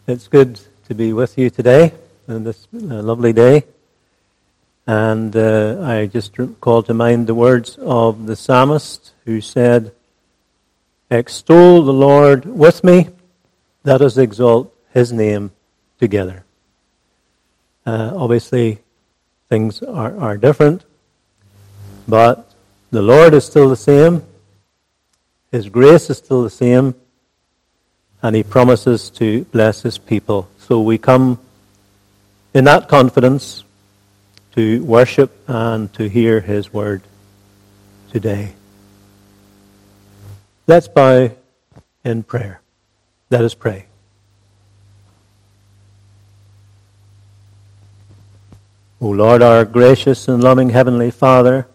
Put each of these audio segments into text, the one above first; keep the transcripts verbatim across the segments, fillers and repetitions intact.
It's good to be with you today on this uh, lovely day. And uh, I just call to mind the words of the psalmist who said, "Extol the Lord with me, let us exalt his name together." Uh, obviously, things are, are different, but the Lord is still the same, his grace is still the same, and he promises to bless his people. So we come in that confidence to worship and to hear his word today. Let's bow in prayer. Let us pray. O Lord, our gracious and loving Heavenly Father,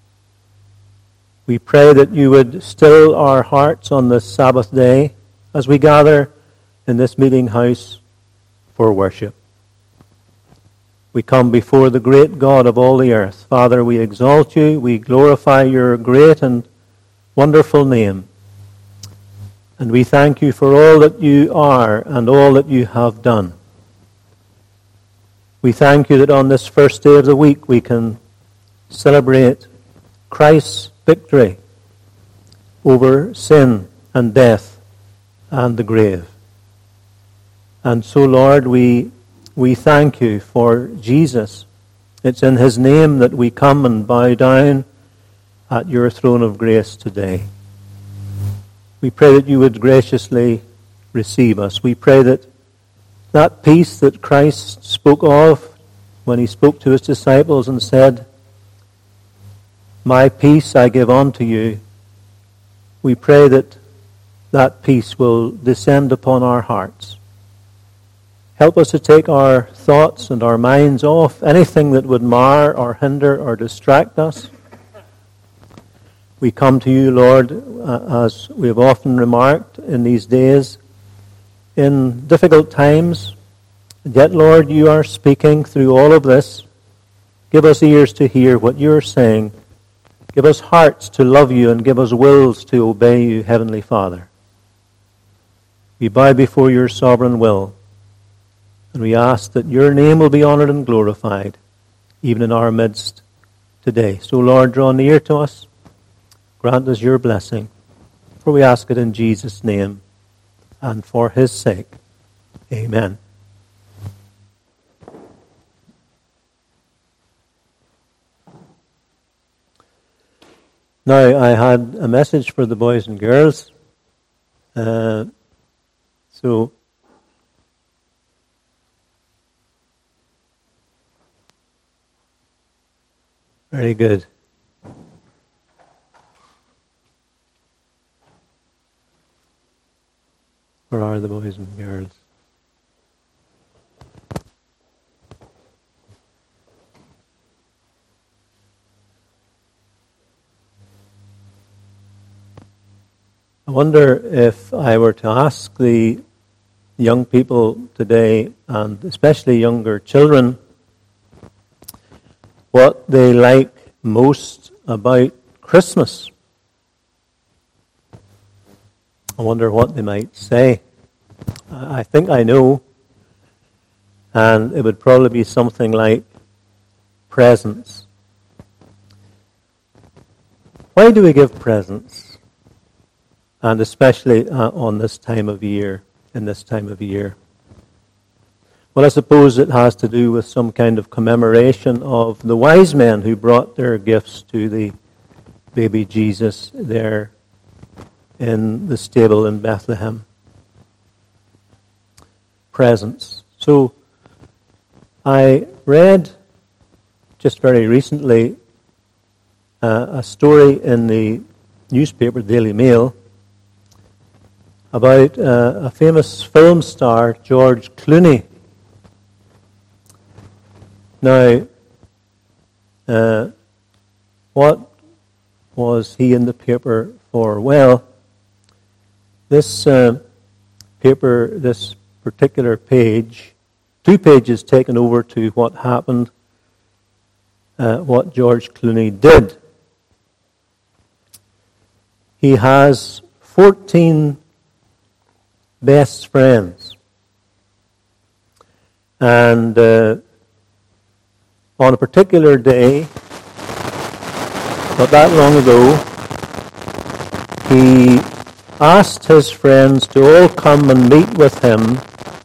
we pray that you would still our hearts on this Sabbath day as we gather in this meeting house for worship. We come before the great God of all the earth. Father, we exalt you, we glorify your great and wonderful name. And we thank you for all that you are and all that you have done. We thank you that on this first day of the week we can celebrate Christ's victory over sin and death and the grave. And so, Lord, we we thank you for Jesus. It's in his name that we come and bow down at your throne of grace today. We pray that you would graciously receive us. We pray that that peace that Christ spoke of when he spoke to his disciples and said, "My peace I give unto you," we pray that that peace will descend upon our hearts. Help us to take our thoughts and our minds off anything that would mar or hinder or distract us. We come to you, Lord, uh, as we have often remarked in these days, in difficult times. And yet, Lord, you are speaking through all of this. Give us ears to hear what you are saying. Give us hearts to love you and give us wills to obey you, Heavenly Father. We bow before your sovereign will, and we ask that your name will be honored and glorified, even in our midst today. So, Lord, draw near to us. Grant us your blessing, for we ask it in Jesus' name and for his sake. Amen. Now, I had a message for the boys and girls. Uh, so, very good. Where are the boys and girls? I wonder if I were to ask the young people today, and especially younger children, what they like most about Christmas. I wonder what they might say. I think I know, and it would probably be something like presents. Why do we give presents? And especially uh, on this time of year, in this time of year. Well, I suppose it has to do with some kind of commemoration of the wise men who brought their gifts to the baby Jesus there in the stable in Bethlehem. Presents. So, I read just very recently uh, a story in the newspaper, Daily Mail, about uh, a famous film star, George Clooney. Now, uh, what was he in the paper for? Well, this uh, paper, this particular page, two pages taken over to what happened, uh, what George Clooney did. He has fourteen best friends. And uh, on a particular day, not that long ago, he asked his friends to all come and meet with him,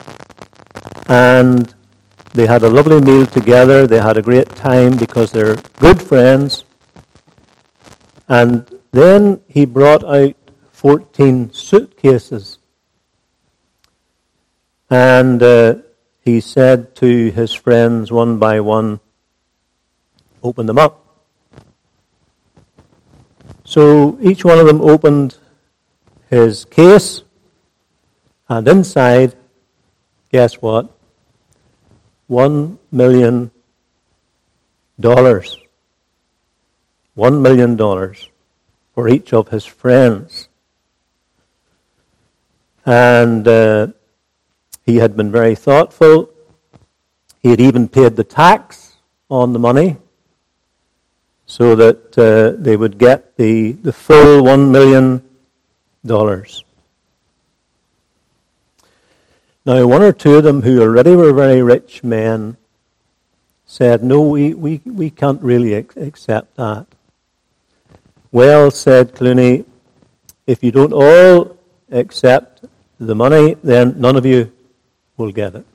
and they had a lovely meal together. They had a great time because they're good friends. And then he brought out fourteen suitcases. And uh, he said to his friends one by one, open them up. So each one of them opened his case, and inside, guess what? One million dollars. One million dollars for each of his friends. And uh, he had been very thoughtful. He had even paid the tax on the money so that uh, they would get the, the full one million dollars. Now, one or two of them who already were very rich men said, no, we, we, we can't really ac- accept that. Well, said Clooney, if you don't all accept the money, then none of you will get it.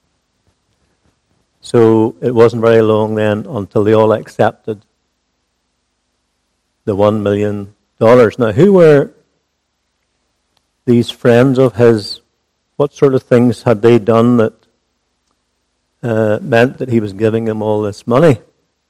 So it wasn't very long then until they all accepted the one million dollars. Now, who were these friends of his? What sort of things had they done that uh, meant that he was giving them all this money?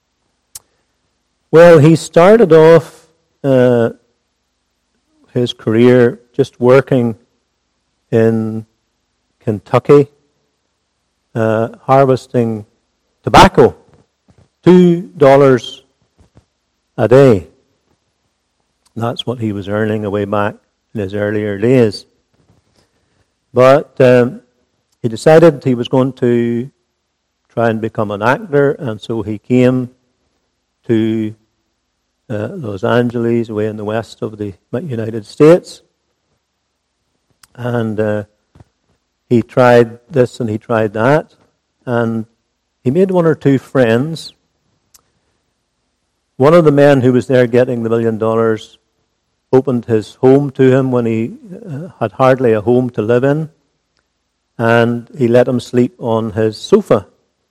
Well, he started off uh, his career just working in Kentucky, uh, harvesting tobacco, two dollars a day. That's what he was earning away back in his earlier days. But um, he decided he was going to try and become an actor, and so he came to uh, Los Angeles, away in the west of the United States. And uh, he tried this and he tried that, and he made one or two friends. One of the men who was there getting the million dollars opened his home to him when he uh, had hardly a home to live in, and he let him sleep on his sofa.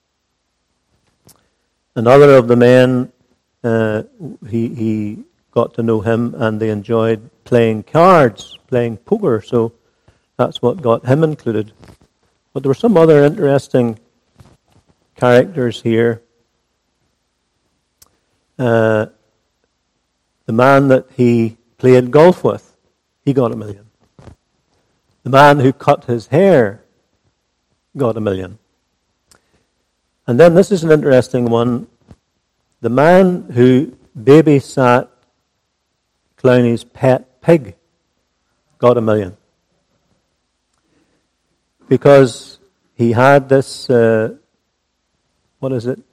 Another of the men, uh, he, he got to know him, and they enjoyed playing cards, playing poker, so that's what got him included. But there were some other interesting characters here. Uh, the man that he played golf with, he got a million. The man who cut his hair got a million. And then this is an interesting one. The man who babysat Clowney's pet pig got a million. Because he had this, uh, what is it?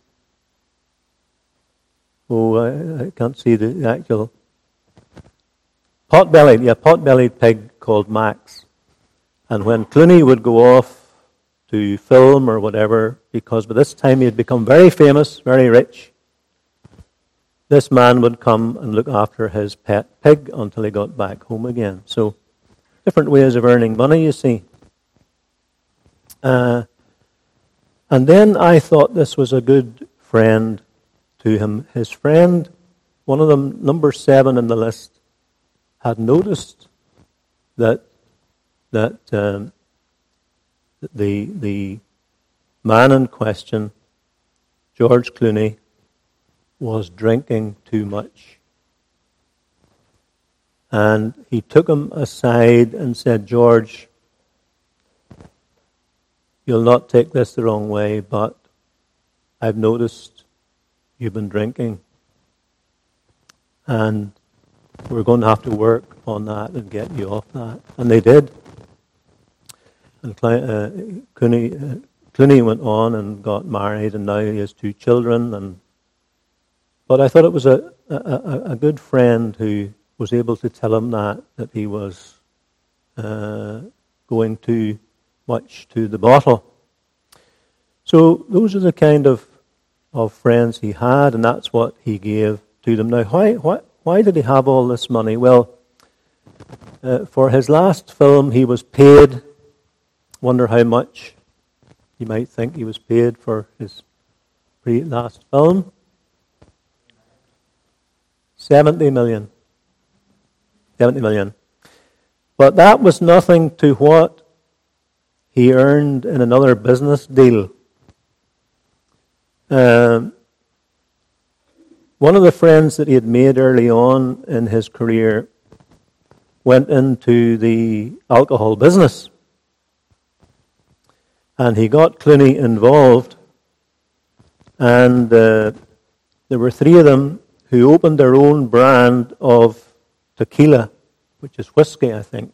Oh, I, I can't see the actual... Pot-bellied, yeah, pot-bellied pig called Max. And when Clooney would go off to film or whatever, because by this time he had become very famous, very rich, this man would come and look after his pet pig until he got back home again. So, different ways of earning money, you see. Uh, and then I thought this was a good friend to him. His friend, one of them, number seven in the list, had noticed that that um, the the man in question, George Clooney, was drinking too much. And he took him aside and said, George, you'll not take this the wrong way, but I've noticed you've been drinking. And we're going to have to work on that and get you off that. And they did. And uh, Clooney, uh, Clooney went on and got married, and now he has two children. And But I thought it was a, a, a good friend who was able to tell him that, that he was uh, going too much to the bottle. So those are the kind of, of friends he had, and that's what he gave to them. Now, why, why, why did he have all this money? Well, uh, for his last film, he was paid, wonder how much you might think he was paid for his pre- last film. seventy million. seventy million. But that was nothing to what he earned in another business deal. Um, one of the friends that he had made early on in his career went into the alcohol business. And he got Clooney involved. And uh, there were three of them who opened their own brand of tequila, which is whiskey, I think.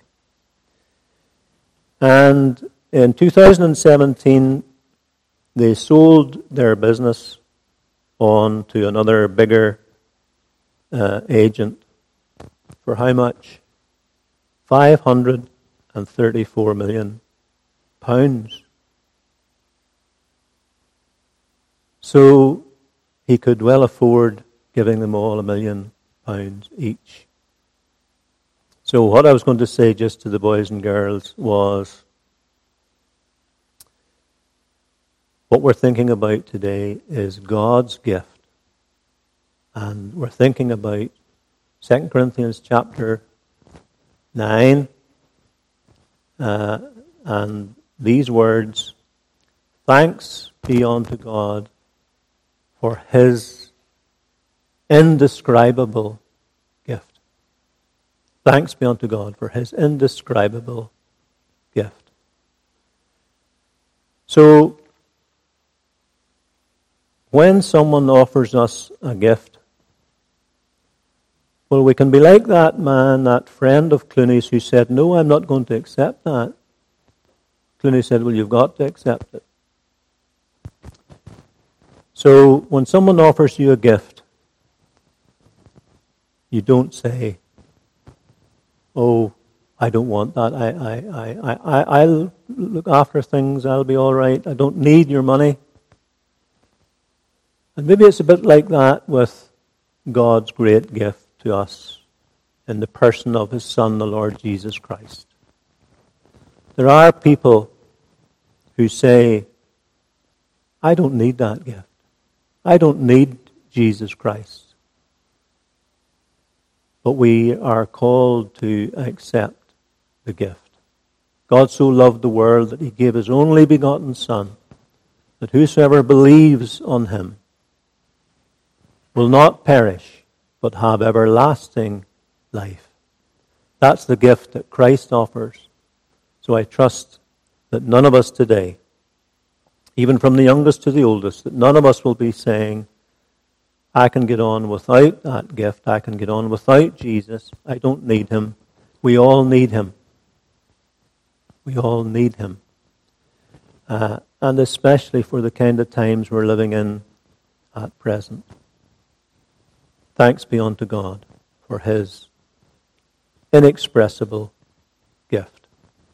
And in two thousand seventeen, they sold their business on to another bigger uh, agent. For how much? five hundred thirty-four million pounds. So he could well afford giving them all a million pounds each. So what I was going to say just to the boys and girls was, what we're thinking about today is God's gift. And we're thinking about Second Corinthians chapter nine, uh, and these words, thanks be unto God for his indescribable gift. Thanks be unto God for his indescribable gift. So, when someone offers us a gift, well, we can be like that man, that friend of Clooney's who said, no, I'm not going to accept that. Clooney said, well, you've got to accept it. So when someone offers you a gift, you don't say, oh, I don't want that. I, I, I, I, I'll look after things. I'll be all right. I don't need your money. And maybe it's a bit like that with God's great gift to us in the person of his Son, the Lord Jesus Christ. There are people who say, I don't need that gift. I don't need Jesus Christ. But we are called to accept the gift. God so loved the world that he gave his only begotten Son, that whosoever believes on him will not perish, but have everlasting life. That's the gift that Christ offers. So I trust that none of us today, even from the youngest to the oldest, that none of us will be saying, I can get on without that gift. I can get on without Jesus. I don't need him. We all need him. We all need him. Uh, and especially for the kind of times we're living in at present. Thanks be unto God for his inexpressible gift.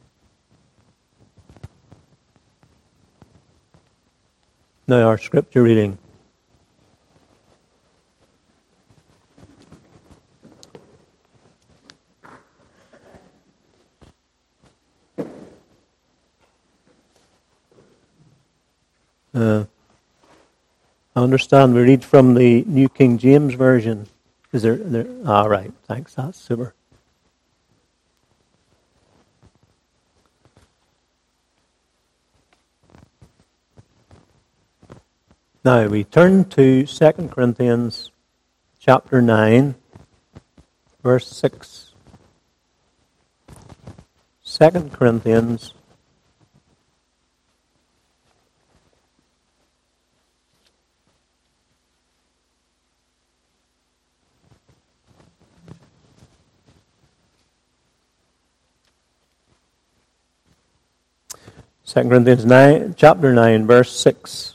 Now our scripture reading. Uh, I understand we read from the New King James Version. Is there, there? Ah, right. Thanks. That's super. Now we turn to Second Corinthians chapter nine, verse six. Second Corinthians Second Corinthians nine, chapter nine, verse six.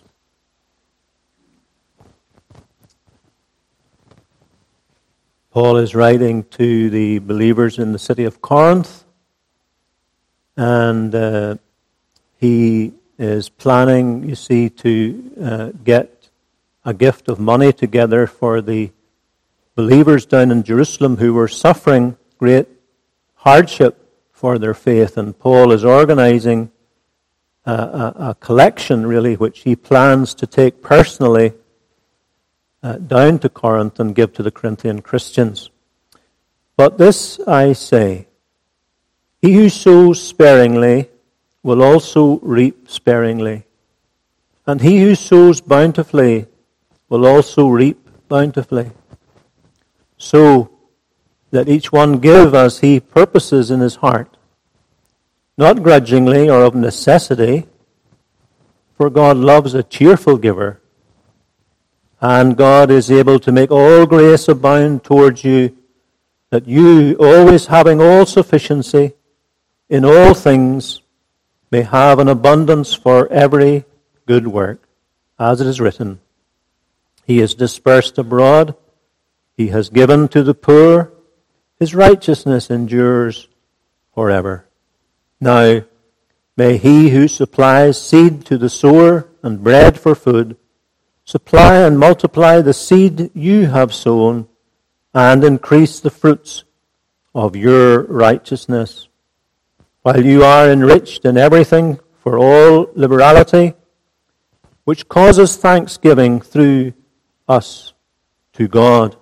Paul is writing to the believers in the city of Corinth, and uh, he is planning, you see, to uh, get a gift of money together for the believers down in Jerusalem who were suffering great hardship for their faith. And Paul is organizing a, a, a collection, really, which he plans to take personally uh, down to Corinth and give to the Corinthian Christians. But this I say, he who sows sparingly will also reap sparingly, and he who sows bountifully will also reap bountifully. So let each one give as he purposes in his heart, not grudgingly or of necessity, for God loves a cheerful giver, and God is able to make all grace abound towards you, that you, always having all sufficiency in all things, may have an abundance for every good work, as it is written, He is dispersed abroad, He has given to the poor, His righteousness endures forever. Now, may He who supplies seed to the sower and bread for food, supply and multiply the seed you have sown, and increase the fruits of your righteousness, while you are enriched in everything for all liberality, which causes thanksgiving through us to God.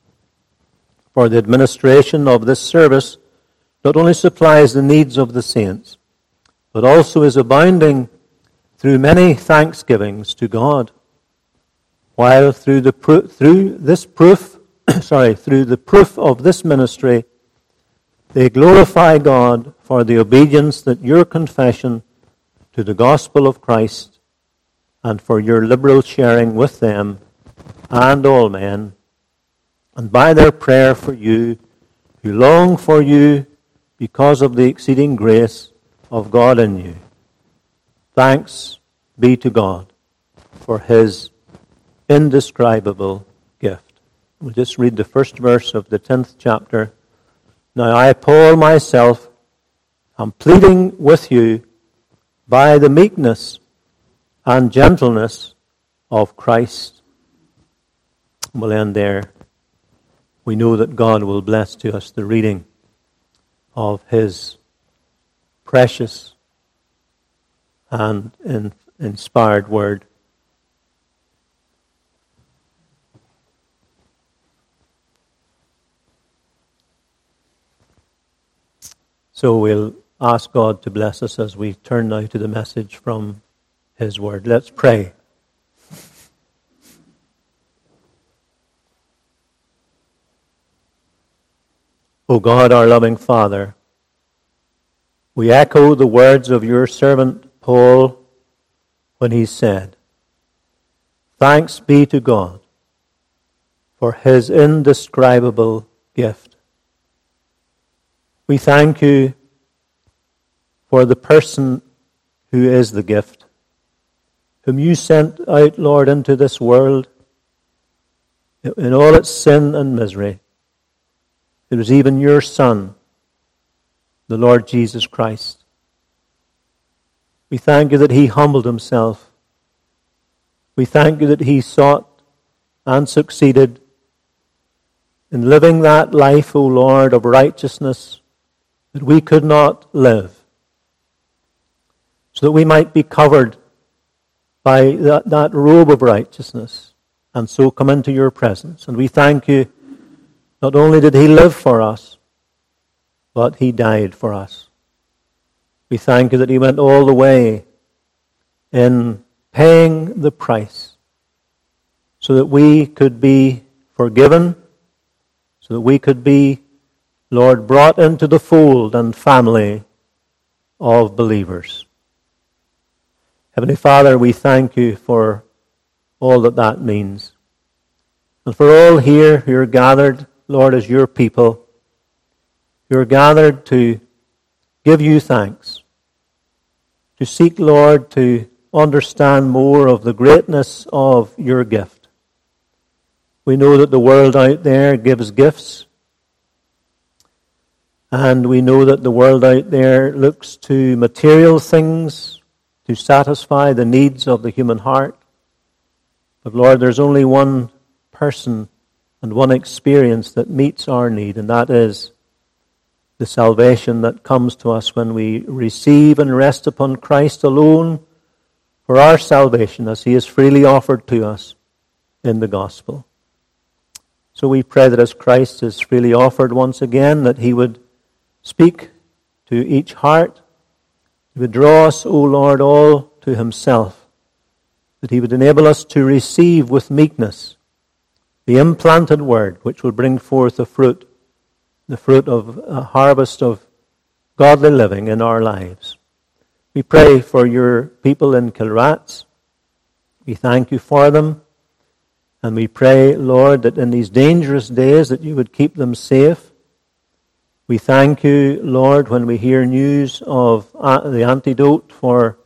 For the administration of this service not only supplies the needs of the saints, but also is abounding through many thanksgivings to God, while through the pro- through this proof, sorry, through the proof of this ministry, they glorify God for the obedience that your confession to the gospel of Christ, and for your liberal sharing with them and all men, and by their prayer for you, who long for you because of the exceeding grace of God in you. Thanks be to God for His indescribable gift. We'll just read the first verse of the tenth chapter. Now I, Paul, myself, am pleading with you by the meekness and gentleness of Christ. We'll end there. We know that God will bless to us the reading of His precious and inspired word. So we'll ask God to bless us as we turn now to the message from His word. Let's pray. O God, our loving Father, we echo the words of your servant Paul when he said, Thanks be to God for His indescribable gift. We thank you for the person who is the gift, whom you sent out, Lord, into this world in all its sin and misery. It was even your Son, the Lord Jesus Christ. We thank you that He humbled Himself. We thank you that He sought and succeeded in living that life, O Lord, of righteousness that we could not live, so that we might be covered by that, that robe of righteousness and so come into your presence. And we thank you, not only did He live for us, but He died for us. We thank you that He went all the way in paying the price so that we could be forgiven, so that we could be, Lord, brought into the fold and family of believers. Heavenly Father, we thank you for all that that means. And for all here who are gathered, Lord, as your people, who are gathered to give you thanks, to seek, Lord, to understand more of the greatness of your gift. We know that the world out there gives gifts, and we know that the world out there looks to material things to satisfy the needs of the human heart. But Lord, there's only one person and one experience that meets our need, and that is the salvation that comes to us when we receive and rest upon Christ alone for our salvation, as He is freely offered to us in the gospel. So we pray that as Christ is freely offered once again, that He would speak to each heart. He would draw us, O Lord, all to Himself. That He would enable us to receive with meekness the implanted word, which will bring forth the fruit, the fruit of a harvest of godly living in our lives. We pray for your people in Kilrats. We thank you for them. And we pray, Lord, that in these dangerous days that you would keep them safe. We thank you, Lord, when we hear news of the antidote for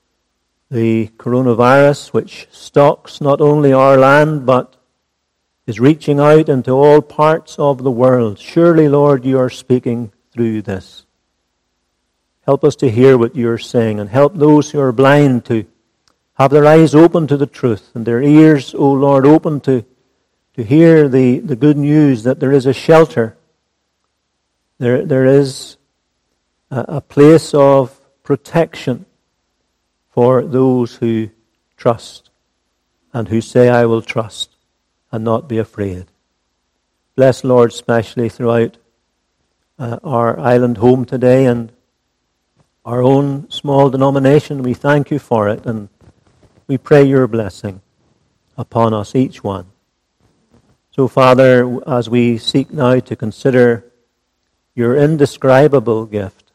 the coronavirus, which stalks not only our land, but is reaching out into all parts of the world. Surely, Lord, you are speaking through this. Help us to hear what you are saying, and help those who are blind to have their eyes open to the truth, and their ears, O Lord, open to, to hear the, the good news that there is a shelter. There, there is a, a place of protection for those who trust and who say, I will trust and not be afraid. Bless, Lord, especially throughout uh, our island home today and our own small denomination. We thank you for it, and we pray your blessing upon us, each one. So, Father, as we seek now to consider your indescribable gift,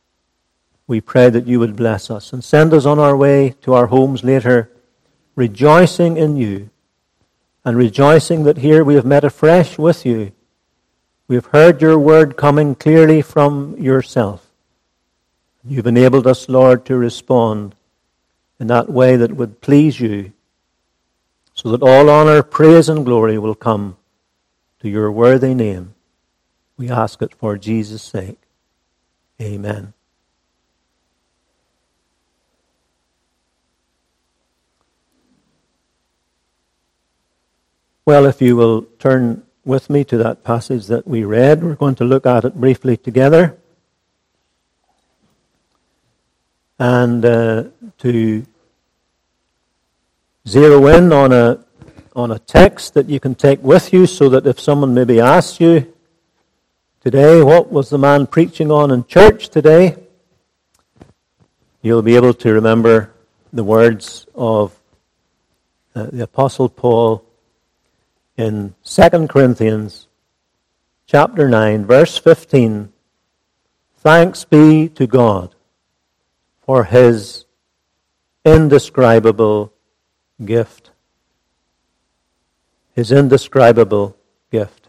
we pray that you would bless us and send us on our way to our homes later, rejoicing in you, and rejoicing that here we have met afresh with you. We have heard your word coming clearly from yourself. You've enabled us, Lord, to respond in that way that would please you, so that all honor, praise, and glory will come to your worthy name. We ask it for Jesus' sake. Amen. Well, if you will turn with me to that passage that we read, we're going to look at it briefly together. And uh, to zero in on a on a text that you can take with you, so that if someone maybe asks you today, what was the man preaching on in church today, you'll be able to remember the words of uh, the Apostle Paul in Second Corinthians chapter nine, verse fifteen. Thanks be to God for His indescribable gift. His indescribable gift.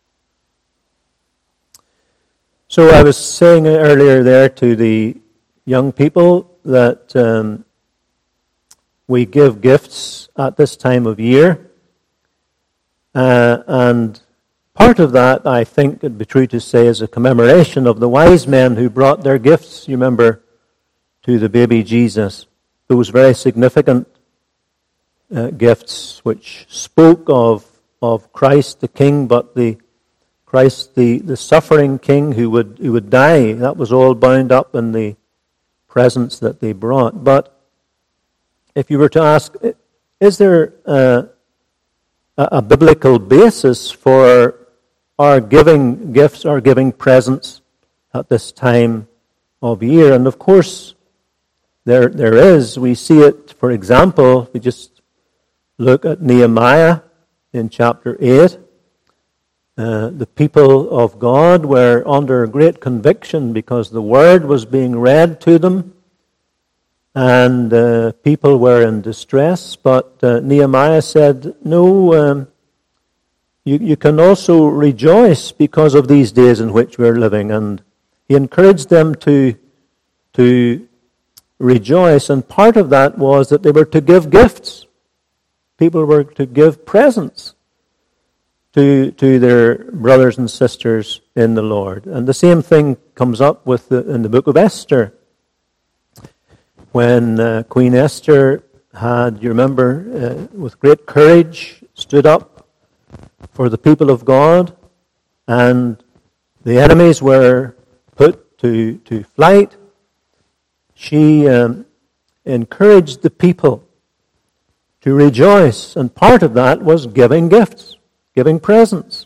So I was saying earlier there to the young people that um, we give gifts at this time of year. Uh, and part of that, I think it'd be true to say, is a commemoration of the wise men who brought their gifts, you remember, to the baby Jesus. Those very significant uh, gifts which spoke of, of Christ the King, but the Christ the, the suffering King who would who would die. That was all bound up in the presents that they brought. But if you were to ask, is there uh, a, a biblical basis for our giving gifts, our giving presents at this time of year? And of course, there there is. We see it, for example, we just look at Nehemiah in chapter eight. Uh, the people of God were under great conviction because the word was being read to them, and uh, people were in distress. But uh, Nehemiah said, no, um, you, you can also rejoice because of these days in which we're living. And he encouraged them to, to rejoice, and part of that was that they were to give gifts. People were to give presents to to their brothers and sisters in the Lord. And the same thing comes up with the, in the book of Esther. when uh, Queen Esther had, you remember, uh, with great courage stood up for the people of God, and the enemies were put to, to flight, she um, encouraged the people to rejoice, and part of that was giving gifts, giving presents.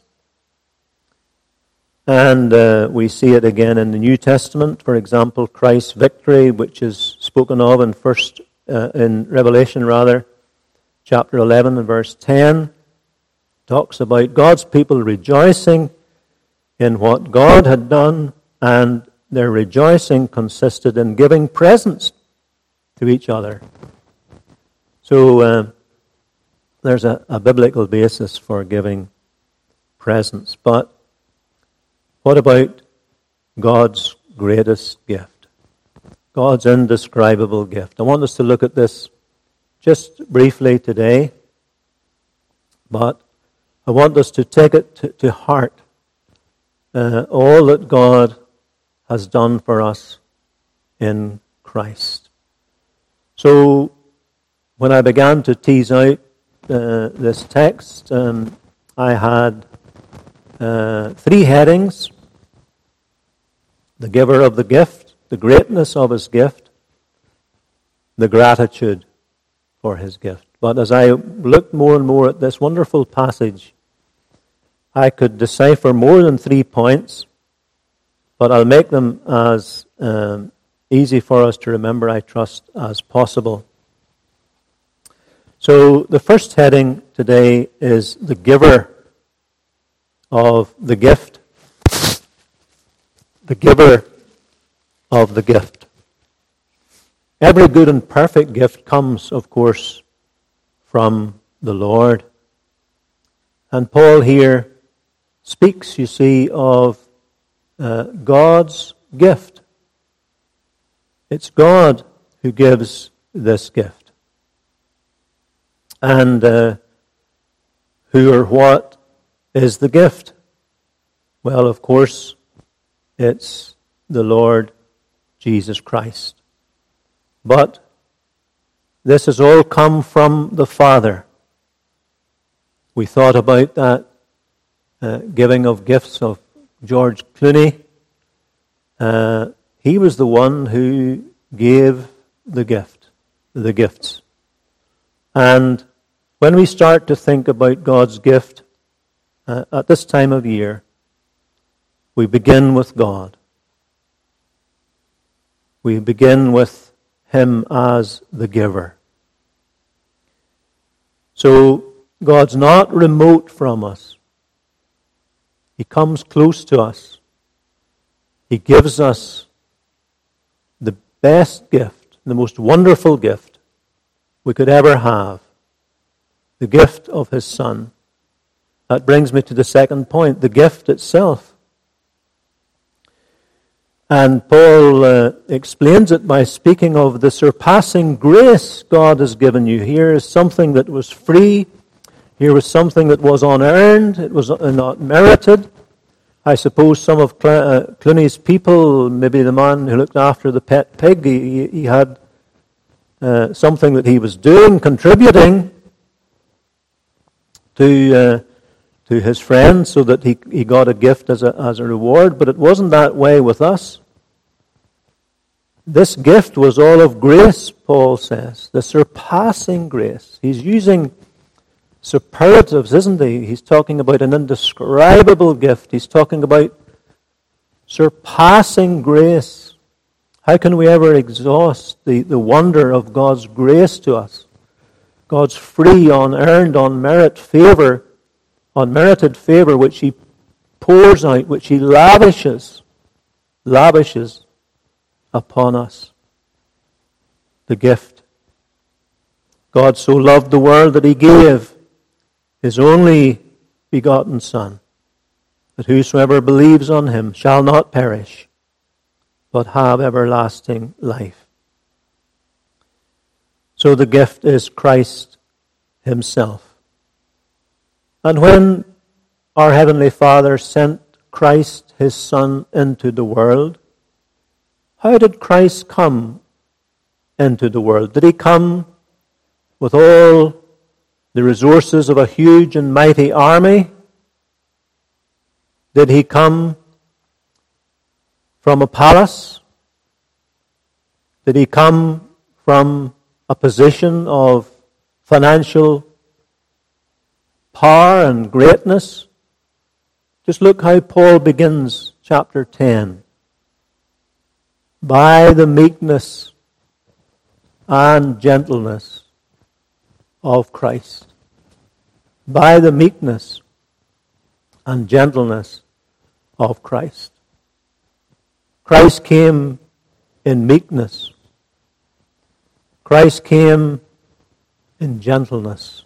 And uh, we see it again in the New Testament. For example, Christ's victory, which is spoken of in first uh, in Revelation, rather, chapter eleven and verse ten, talks about God's people rejoicing in what God had done, and their rejoicing consisted in giving presents to each other. So uh, there's a, a biblical basis for giving presents. But what about God's greatest gift? God's indescribable gift. I want us to look at this just briefly today, but I want us to take it to, to heart, uh, all that God has done for us in Christ. So, when I began to tease out uh, this text, um, I had uh, three headings: the giver of the gift, the greatness of his gift, the gratitude for his gift. But as I looked more and more at this wonderful passage, I could decipher more than three points, but I'll make them as um, easy for us to remember, I trust, as possible. So the first heading today is the giver of the gift. The giver of the gift. Every good and perfect gift comes, of course, from the Lord. And Paul here speaks, you see, of uh, God's gift. It's God who gives this gift. And uh, who or what is the gift? Well, of course, it's the Lord Jesus Christ. But this has all come from the Father. We thought about that uh, giving of gifts of George Clooney. Uh, he was the one who gave the gift, the gifts. And when we start to think about God's gift uh, at this time of year, we begin with God. We begin with Him as the giver. So God's not remote from us. He comes close to us. He gives us the best gift, the most wonderful gift we could ever have, the gift of His Son. That brings me to the second point, the gift itself. And Paul uh, explains it by speaking of the surpassing grace God has given you. Here is something that was free. Here was something that was unearned. It was not merited. I suppose some of Cl- uh, Clooney's people, maybe the man who looked after the pet pig, he, he had uh, something that he was doing, contributing to uh, to his friends so that he, he got a gift as a, as a reward. But it wasn't that way with us. This gift was all of grace, Paul says. The surpassing grace. He's using superlatives, isn't he? He's talking about an indescribable gift. He's talking about surpassing grace. How can we ever exhaust the, the wonder of God's grace to us? God's free, unearned, unmerited favor, unmerited favor which He pours out, which He lavishes, lavishes upon us. The gift. God so loved the world that He gave His only begotten Son, that whosoever believes on Him shall not perish, but have everlasting life. So the gift is Christ Himself. And when our Heavenly Father sent Christ, His Son, into the world, how did Christ come into the world? Did he come with all the resources of a huge and mighty army? Did he come from a palace? Did he come from a position of financial power and greatness? Just look how Paul begins chapter ten. By the meekness and gentleness of Christ. By the meekness and gentleness of Christ. Christ came in meekness. Christ came in gentleness.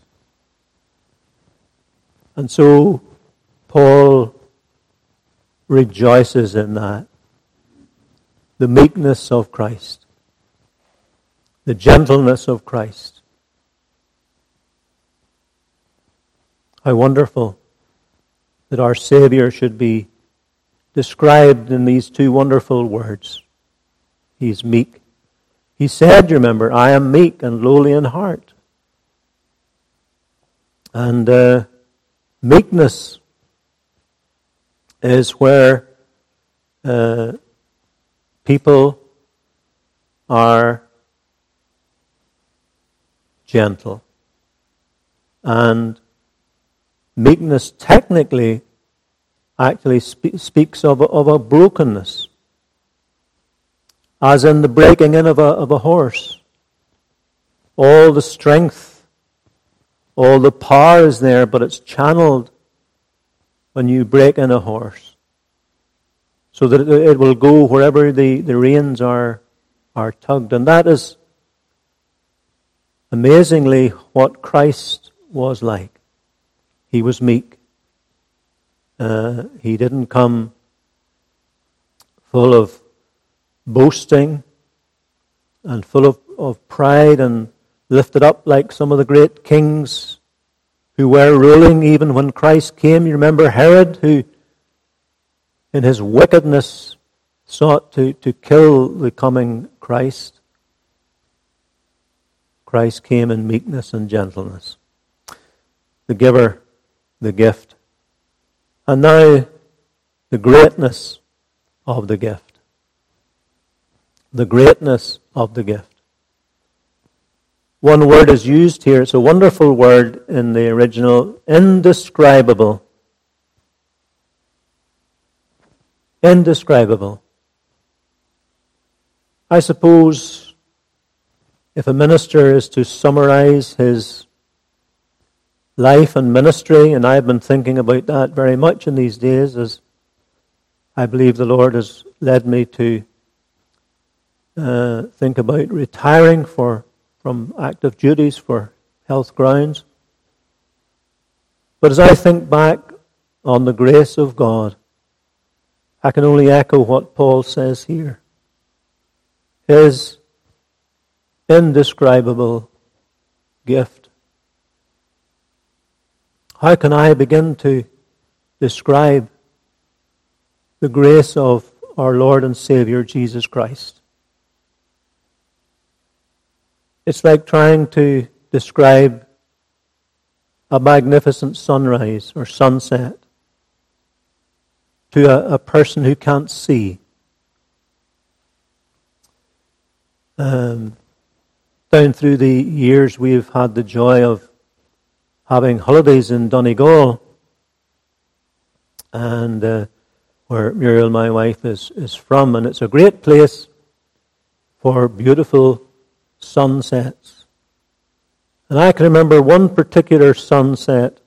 And so Paul rejoices in that. The meekness of Christ. The gentleness of Christ. How wonderful that our Savior should be described in these two wonderful words. He's meek. He said, you remember, I am meek and lowly in heart. And uh, meekness is where uh, people are gentle. And meekness technically actually spe- speaks of a, of a brokenness. As in the breaking in of a, of a horse. All the strength, all the power is there, but it's channeled when you break in a horse. So that it, it will go wherever the, the reins are, are tugged. And that is amazingly what Christ was like. He was meek. Uh, he didn't come full of boasting and full of, of pride and lifted up like some of the great kings who were ruling even when Christ came. You remember Herod, who in his wickedness sought to, to kill the coming Christ. Christ came in meekness and gentleness. The giver, the gift. And now the greatness of the gift. The greatness of the gift. One word is used here. It's a wonderful word in the original. Indescribable. Indescribable. I suppose if a minister is to summarize his life and ministry, and I've been thinking about that very much in these days as I believe the Lord has led me to Uh, think about retiring for from active duties for health grounds. But as I think back on the grace of God, I can only echo what Paul says here. His indescribable gift. How can I begin to describe the grace of our Lord and Savior Jesus Christ? It's like trying to describe a magnificent sunrise or sunset to a, a person who can't see. Um, down through the years, we've had the joy of having holidays in Donegal, and uh, where Muriel, my wife, is, is from, and it's a great place for beautiful sunsets. And I can remember one particular sunset,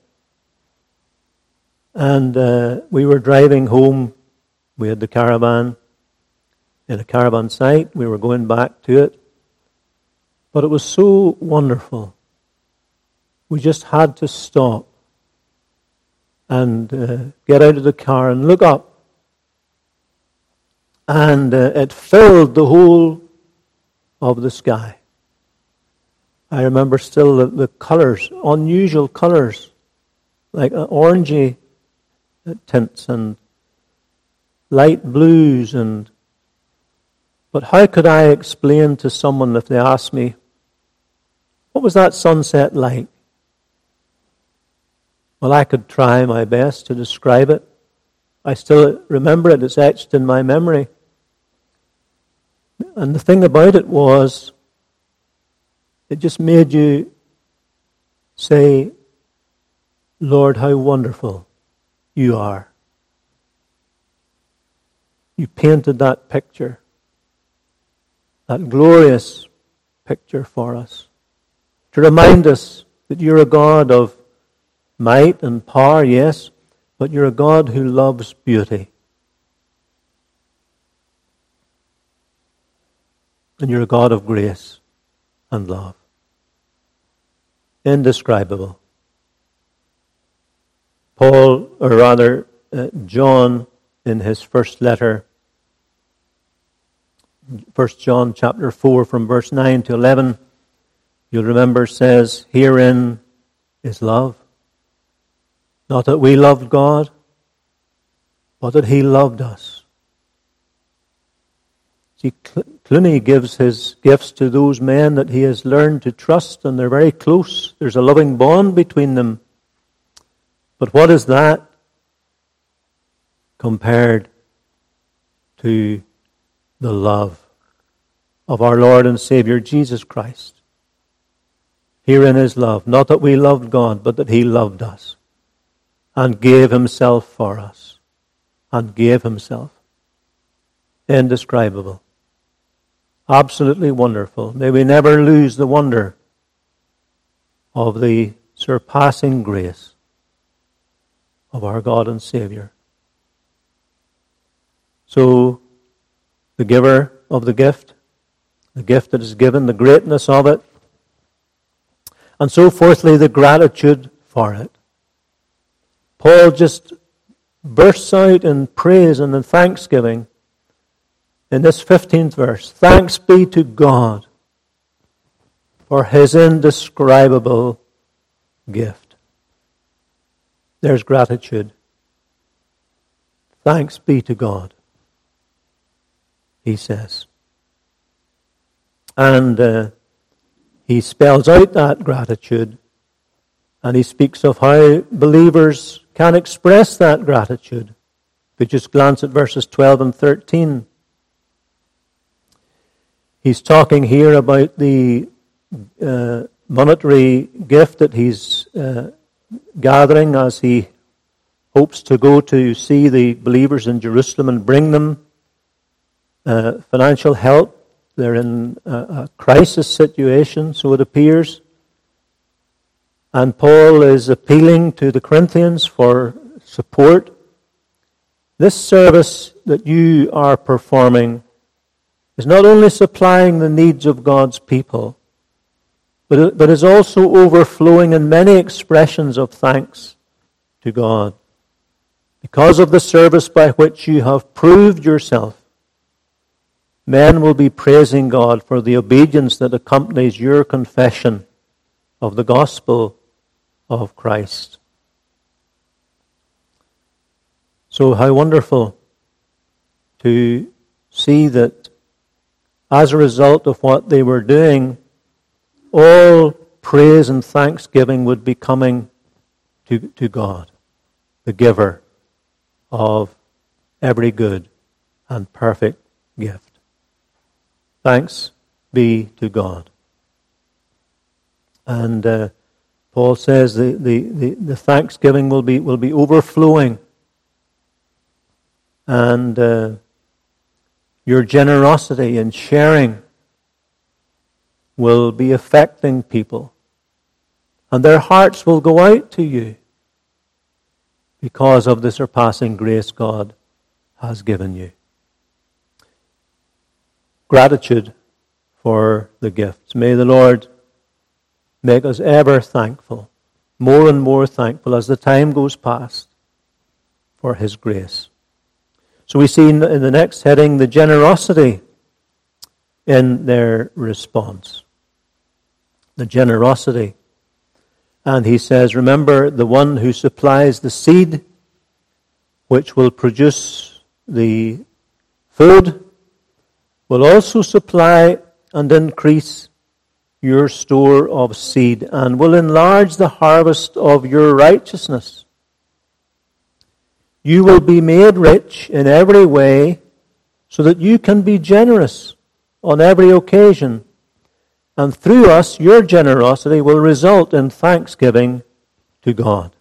and uh, we were driving home. We had the caravan in a caravan site. We were going back to it. But it was so wonderful. We just had to stop and uh, get out of the car and look up. And uh, it filled the whole of the sky. I remember still the, the colors, unusual colors, like uh, orangey tints and light blues and But how could I explain to someone if they asked me, what was that sunset like? Well, I could try my best to describe it. I still remember it. It's etched in my memory. And the thing about it was, it just made you say, Lord, how wonderful you are. You painted that picture, that glorious picture for us, to remind us that you're a God of might and power, yes, but you're a God who loves beauty. And you're a God of grace and love. Indescribable. Paul, or rather uh, John, in his first letter, First John chapter four, from verse nine to eleven, you'll remember, says, herein is love. Not that we loved God, but that He loved us. See, Clooney gives his gifts to those men that he has learned to trust, and they're very close. There's a loving bond between them. But what is that compared to the love of our Lord and Savior Jesus Christ? Herein is love, not that we loved God, but that He loved us and gave Himself for us, and gave Himself. Indescribable. Absolutely wonderful. May we never lose the wonder of the surpassing grace of our God and Savior. So, the giver of the gift, the gift that is given, the greatness of it, and so fourthly, the gratitude for it. Paul just bursts out in praise and in thanksgiving in this fifteenth verse. Thanks be to God for His indescribable gift. There's gratitude. Thanks be to God, he says. And uh, he spells out that gratitude, and he speaks of how believers can express that gratitude. If we just glance at verses twelve and thirteen, he's talking here about the uh, monetary gift that he's uh, gathering as he hopes to go to see the believers in Jerusalem and bring them uh, financial help. They're in a, a crisis situation, so it appears. And Paul is appealing to the Corinthians for support. This service that you are performing is not only supplying the needs of God's people, but it, but is also overflowing in many expressions of thanks to God, because of the service by which you have proved yourself. Men will be praising God for the obedience that accompanies your confession of the gospel of Christ. So how wonderful to see that as a result of what they were doing, all praise and thanksgiving would be coming to, to God, the giver of every good and perfect gift. Thanks be to God. And uh, Paul says the, the, the, the thanksgiving will be will be overflowing. And uh, your generosity in sharing will be affecting people. And their hearts will go out to you because of the surpassing grace God has given you. Gratitude for the gifts. May the Lord make us ever thankful, more and more thankful as the time goes past for His grace. So we see in the next heading the generosity in their response. The generosity. And he says, remember, the one who supplies the seed which will produce the food will also supply and increase your store of seed, and will enlarge the harvest of your righteousness. You will be made rich in every way, so that you can be generous on every occasion. And through us, your generosity will result in thanksgiving to God.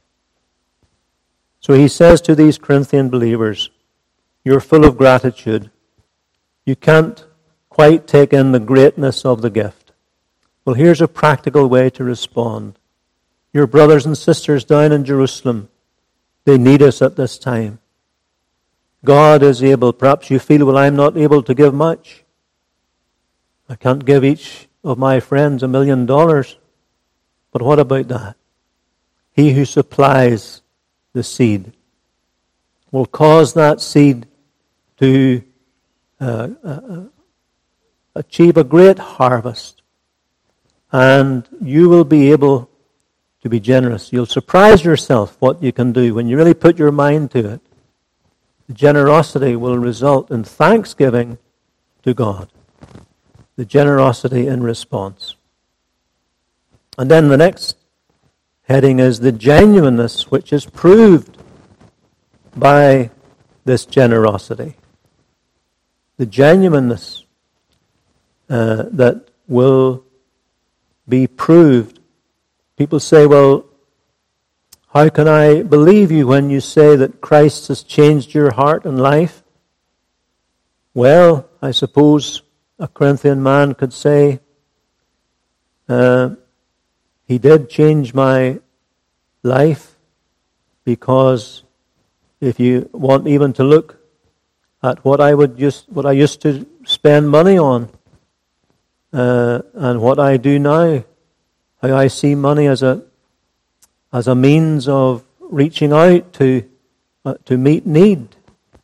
So he says to these Corinthian believers, you're full of gratitude. You can't quite take in the greatness of the gift. Well, here's a practical way to respond. Your brothers and sisters down in Jerusalem, they need us at this time. God is able. Perhaps you feel, well, I'm not able to give much. I can't give each of my friends a million dollars. But what about that? He who supplies the seed will cause that seed to uh, uh, achieve a great harvest. And you will be able to be generous. You'll surprise yourself what you can do when you really put your mind to it. The generosity will result in thanksgiving to God. The generosity in response. And then the next heading is the genuineness which is proved by this generosity. The genuineness uh, that will be proved. People say, well, how can I believe you when you say that Christ has changed your heart and life? Well, I suppose a Corinthian man could say, uh, he did change my life, because if you want even to look at what I would just what I used to spend money on, uh, and what I do now, how I see money as a as a means of reaching out to uh, to meet need.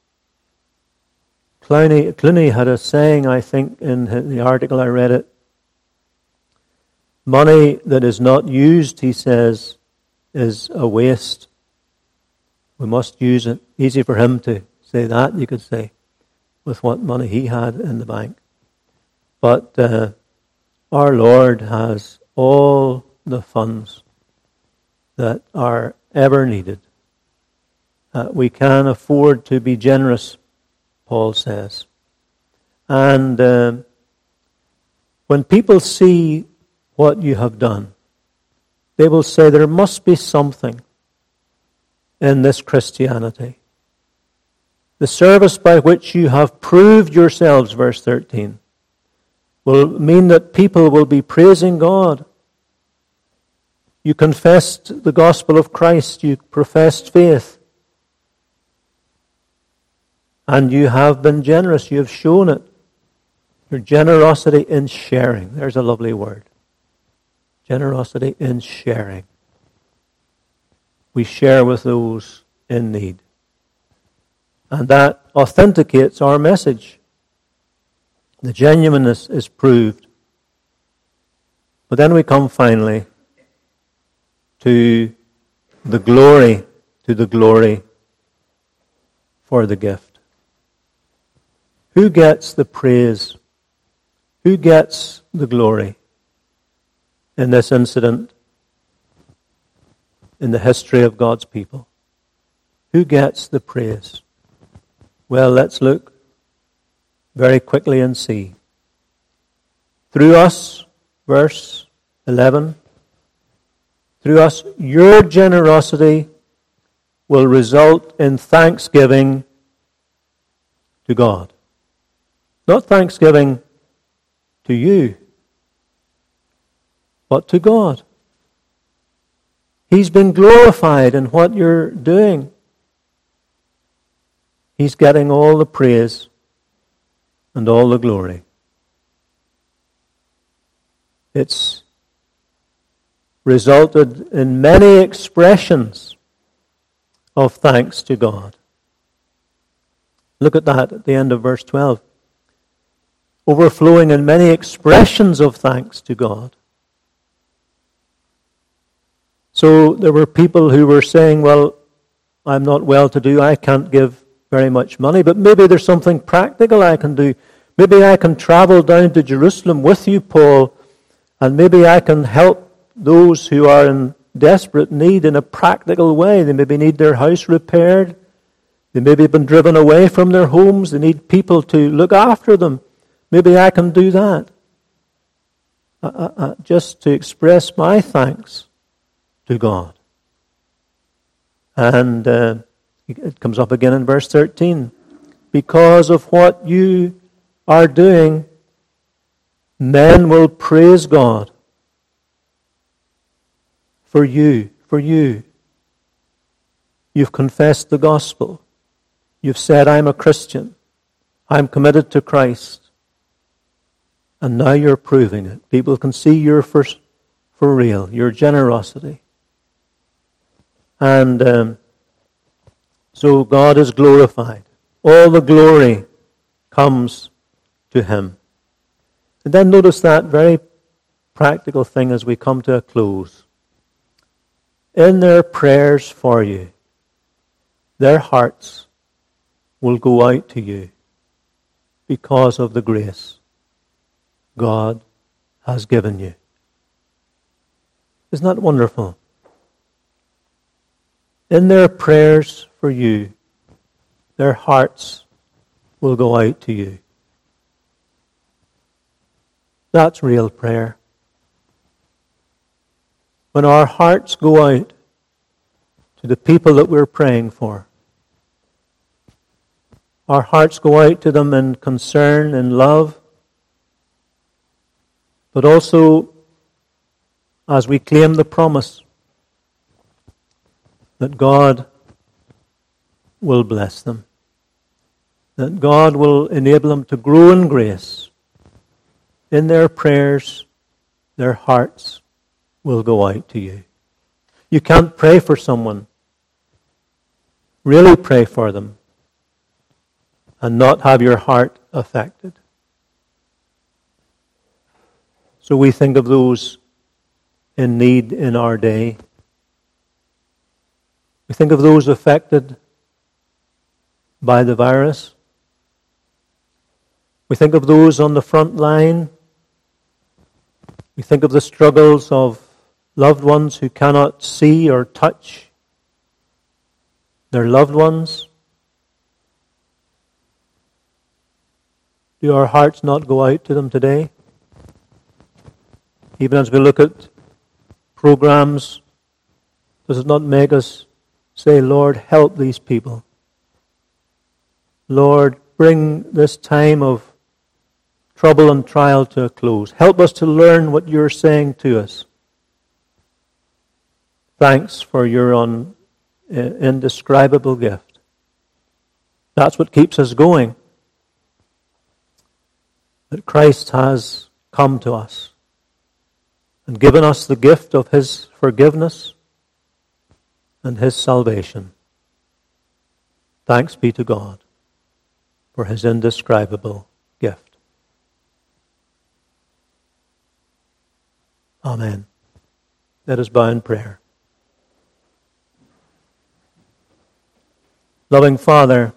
Clooney, Clooney had a saying, I think, in the article I read it. Money that is not used, he says, is a waste. We must use it. Easy for him to say that, you could say, with what money he had in the bank. But uh, our Lord has all the funds that are ever needed. Uh, we can afford to be generous, Paul says. And uh, when people see what you have done, they will say there must be something in this Christianity. The service by which you have proved yourselves, verse thirteen, will mean that people will be praising God. You confessed the gospel of Christ, you professed faith, and you have been generous, you have shown it. Your generosity in sharing. There's a lovely word. Generosity in sharing. We share with those in need. And that authenticates our message. The genuineness is proved. But then we come finally to the glory, to the glory for the gift. Who gets the praise? Who gets the glory in this incident in the history of God's people? Who gets the praise? Well, let's look very quickly and see. Through us, verse eleven, through us, your generosity will result in thanksgiving to God. Not thanksgiving to you, but to God. He's been glorified in what you're doing. He's getting all the praise and all the glory. It's resulted in many expressions of thanks to God. Look at that at the end of verse twelve. Overflowing in many expressions of thanks to God. So there were people who were saying, well, I'm not well to do, I can't give very much money, but maybe there's something practical I can do. Maybe I can travel down to Jerusalem with you, Paul, and maybe I can help those who are in desperate need in a practical way. They maybe need their house repaired. They maybe have been driven away from their homes. They need people to look after them. Maybe I can do that. Uh, uh, just to express my thanks to God. And uh, it comes up again in verse thirteen. Because of what you are doing, men will praise God for you, for you. You've confessed the gospel. You've said, I'm a Christian. I'm committed to Christ. And now you're proving it. People can see you're for, for real, your generosity. And um, so God is glorified. All the glory comes to Him. And then notice that very practical thing as we come to a close. In their prayers for you, their hearts will go out to you because of the grace God has given you. Isn't that wonderful? In their prayers for you, their hearts will go out to you. That's real prayer. When our hearts go out to the people that we're praying for, our hearts go out to them in concern and love, but also as we claim the promise that God will bless them, that God will enable them to grow in grace. In their prayers, their hearts will go out to you. You can't pray for someone, really pray for them, and not have your heart affected. So we think of those in need in our day. We think of those affected by the virus. We think of those on the front line. We think of the struggles of loved ones who cannot see or touch their loved ones. Do our hearts not go out to them today? Even as we look at programs, does it not make us say, Lord, help these people? Lord, bring this time of trouble and trial to a close. Help us to learn what you're saying to us. Thanks for your un, uh, indescribable gift. That's what keeps us going. That Christ has come to us and given us the gift of His forgiveness and His salvation. Thanks be to God for His indescribable gift. Amen. Let us bow in prayer. Loving Father,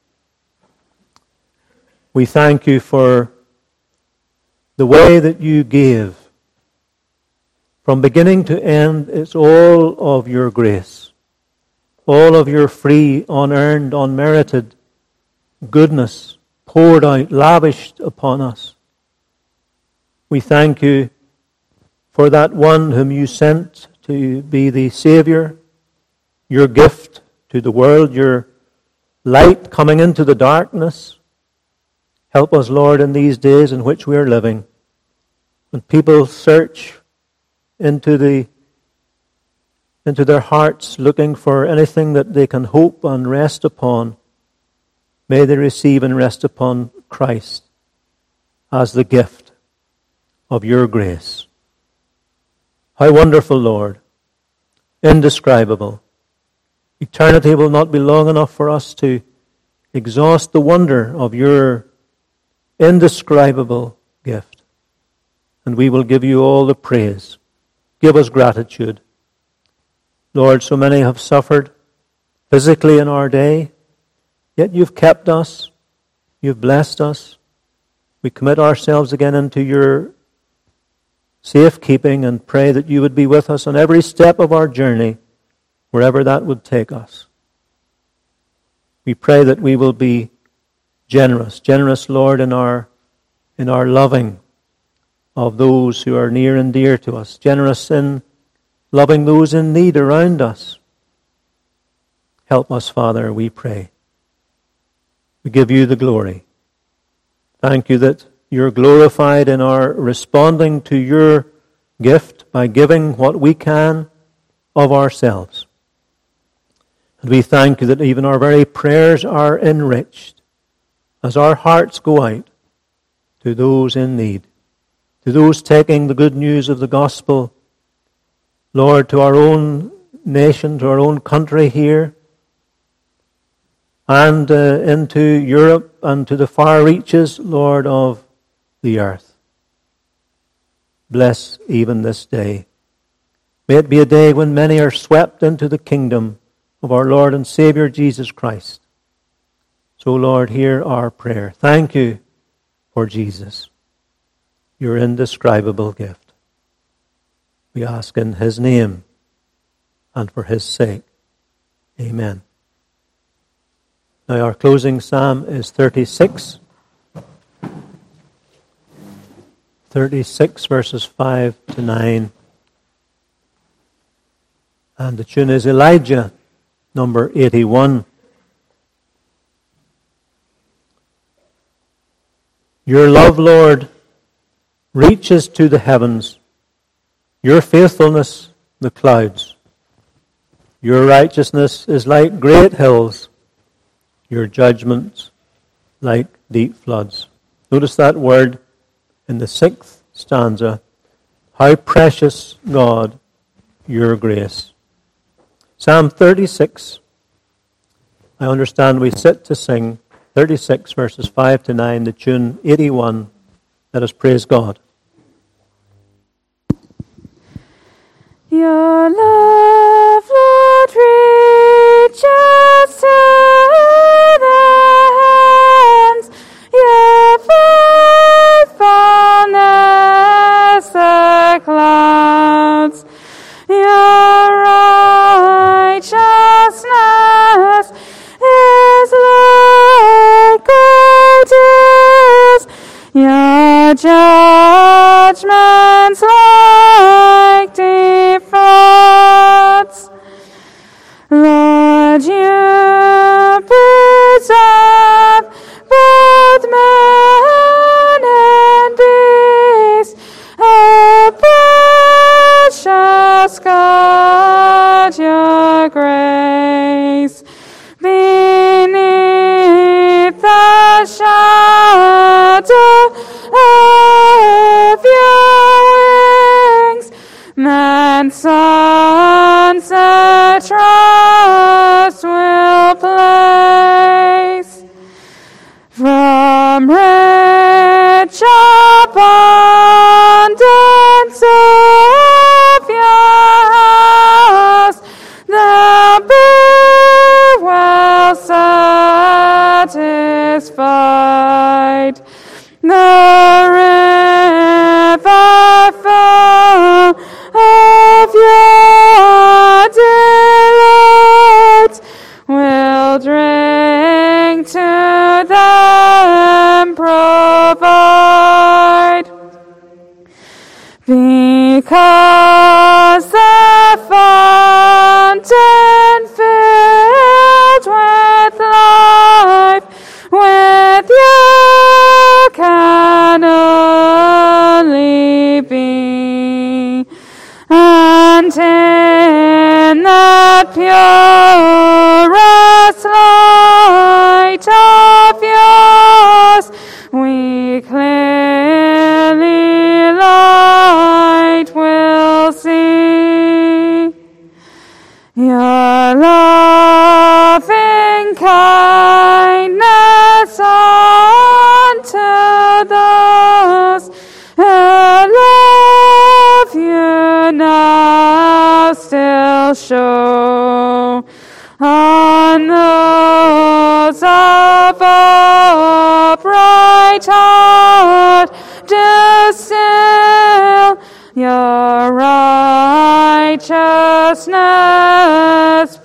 we thank you for the way that you gave. From beginning to end, it's all of your grace, all of your free, unearned, unmerited goodness poured out, lavished upon us. We thank you for that one whom you sent to be the Savior, your gift to the world, your light coming into the darkness. Help us, Lord, in these days in which we are living, when people search into the into their hearts looking for anything that they can hope and rest upon. May they receive and rest upon Christ as the gift of your grace. How wonderful, Lord, indescribable. Eternity will not be long enough for us to exhaust the wonder of your indescribable gift. And we will give you all the praise. Give us gratitude. Lord, so many have suffered physically in our day, yet you've kept us, you've blessed us, We commit ourselves again into your safekeeping and pray that you would be with us on every step of our journey, wherever that would take us. We pray that we will be generous, generous, Lord, in our in our loving of those who are near and dear to us, generous in loving those in need around us. Help us, Father, we pray. We give you the glory. Thank you that you're glorified in our responding to your gift by giving what we can of ourselves. And we thank you that even our very prayers are enriched as our hearts go out to those in need, to those taking the good news of the gospel, Lord, to our own nation, to our own country here, and uh, into Europe and to the far reaches, Lord, of the earth. Bless even this day. May it be a day when many are swept into the kingdom of our Lord and Savior Jesus Christ. So, Lord, hear our prayer. Thank you for Jesus, your indescribable gift. We ask in his name and for his sake. Amen. Now our closing psalm is thirty-six. thirty-six verses five to nine. And the tune is Elijah, number eighty-one. Your love, Lord, reaches to the heavens, your faithfulness the clouds. Your righteousness is like great hills, your judgments like deep floods. Notice that word in the sixth stanza. How precious, God, your grace. Psalm thirty-six. I understand we sit to sing thirty-six verses five to nine, the tune eighty-one. Let us praise God. Your love, Lord, reaches to the heavens, your faithfulness the clouds, your righteousness is like great hills, your judgments like deep floods. Lord, you preserve both man and beast, a precious God, your grace. Beneath the shadow of your wings, man's sons a trust will place. From rich abundance of your house, thou be well satisfied. The river full of your delight will drink to them provide. Because the fountain filled with life, with you can only be, and in that purest light of yours we clearly light will see. Your loving kindness unto those who love you now still show. On those of upright bright heart distill, your righteousness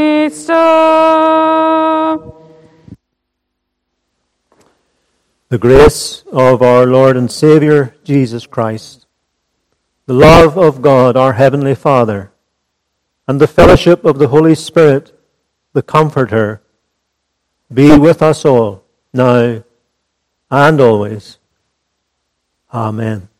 bestow. The grace of our Lord and Savior, Jesus Christ, the love of God, our Heavenly Father, and the fellowship of the Holy Spirit, the Comforter, be with us all, now and always. Amen.